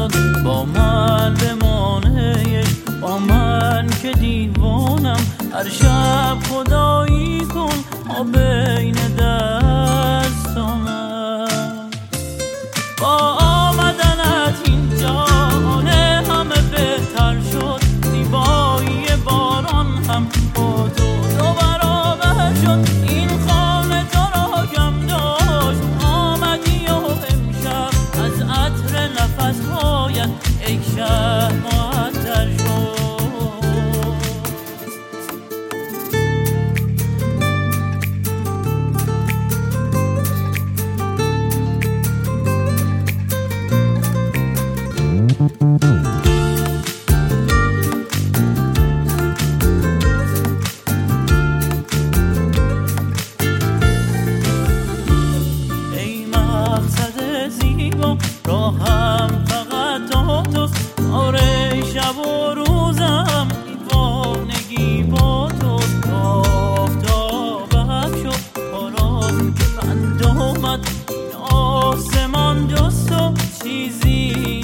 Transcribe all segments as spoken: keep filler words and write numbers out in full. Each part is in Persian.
شد با من بمانه، با من که دیوانم. هر شب خدایی کن ما بین دستانم. با آمدنت اینجا حاله همه بهتر شد، زیبایی باران هم با تو دو برابر شد. این خانه تو را گم داشت، آمدی و امشب از عطر نفسهایت ای شهر معطر شد. ای مقصد زیبا راهم فقط تو توست، آره شب و روزم دیوانگی با توست. آفتابم شد باراز که بند آمد، این آسمان جز تو چیزی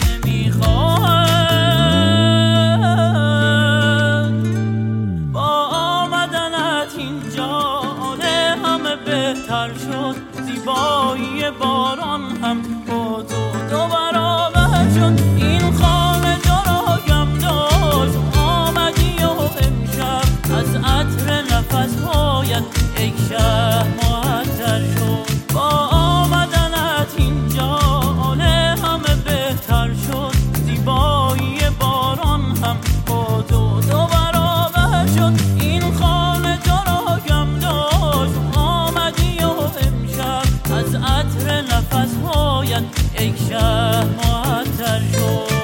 نمیخواهد. با آمدنت اینجا حاله همه بهتر شد، زیبایی باران هم با تو دو برابر شد. این خانه تو را گم داشت، آمدی و امشب از عطر نفسهایت ای شهر معطر شد. با آمدنت اینجا حاله همه بهتر شد، زیبایی باران هم با تو دو برابر شد. این خانه تو را گم داشت، آمدی و امشب از عطر نفسهایت ای شهر معطر شد.